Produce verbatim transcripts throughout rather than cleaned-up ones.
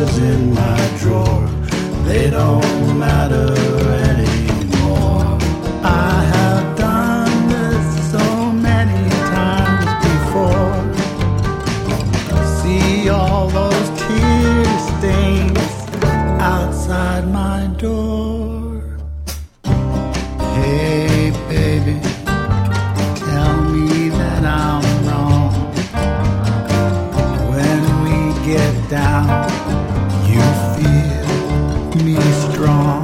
pictures in my drawer, they don't matter anymore. I have done this so many times before. See all those tear stains outside my door. Hey baby, tell me that I'm wrong. When we get down, you feel me strong.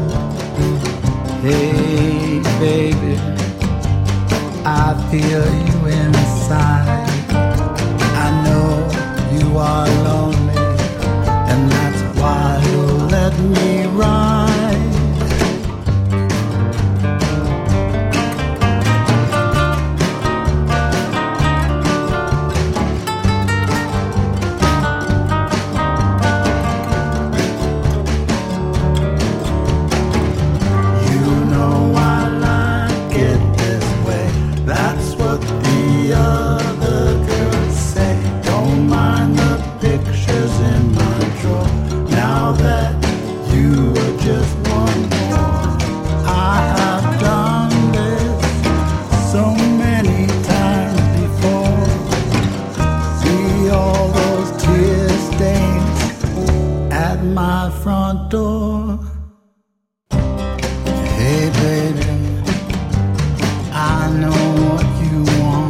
Hey baby, I feel you inside. I know you are lonely, and that's why you'll let me ride. My front door. Hey baby, I know what you want.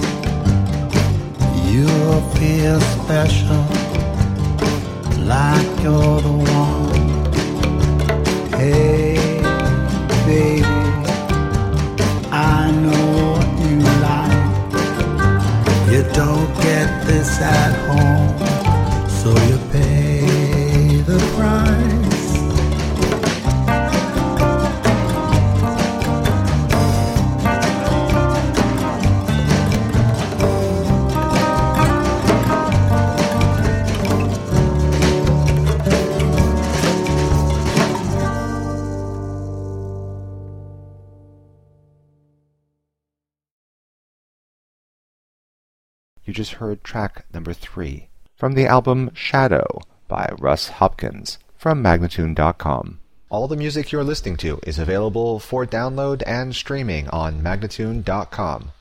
You'll feel special, like you're the one. Hey baby, I know what you like. You don't get this at home, so you pay the price. You just heard track number three from the album Shadow by Russ Hopkins from Magnatune dot com. All the music you're listening to is available for download and streaming on Magnatune dot com.